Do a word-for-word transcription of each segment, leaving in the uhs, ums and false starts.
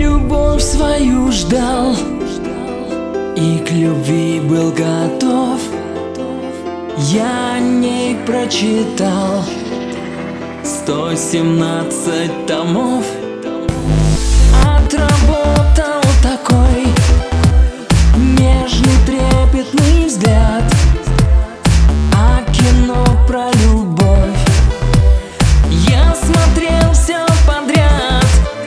любовь свою ждал и к любви был готов. Я о ней прочитал сто семнадцать томов. Отработал такой нежный трепетный взгляд, а кино про любовь я смотрел все подряд.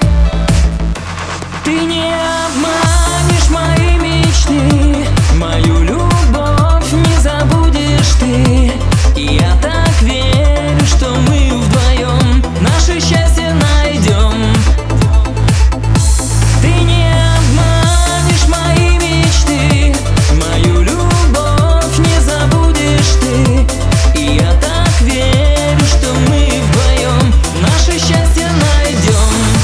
Ты не обманешь мои мечты, мою любовь не забудешь ты. И я так верю, что мы вдвоем наше счастье найдем. Ты не обманешь мои мечты, мою любовь не забудешь ты. И я так верю, что мы вдвоем наше счастье найдем.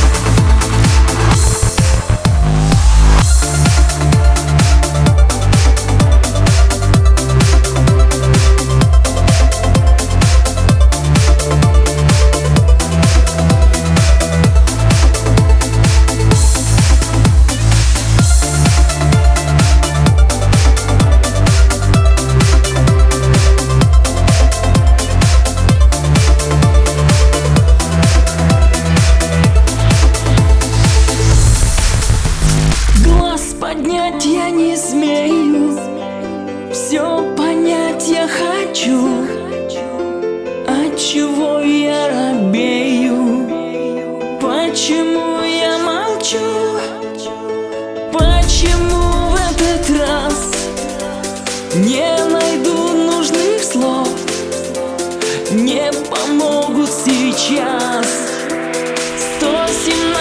Поднять я не смею, все понять я хочу. Отчего я робею? Почему я молчу? Почему в этот раз не найду нужных слов? Не помогут сейчас сто семнадцать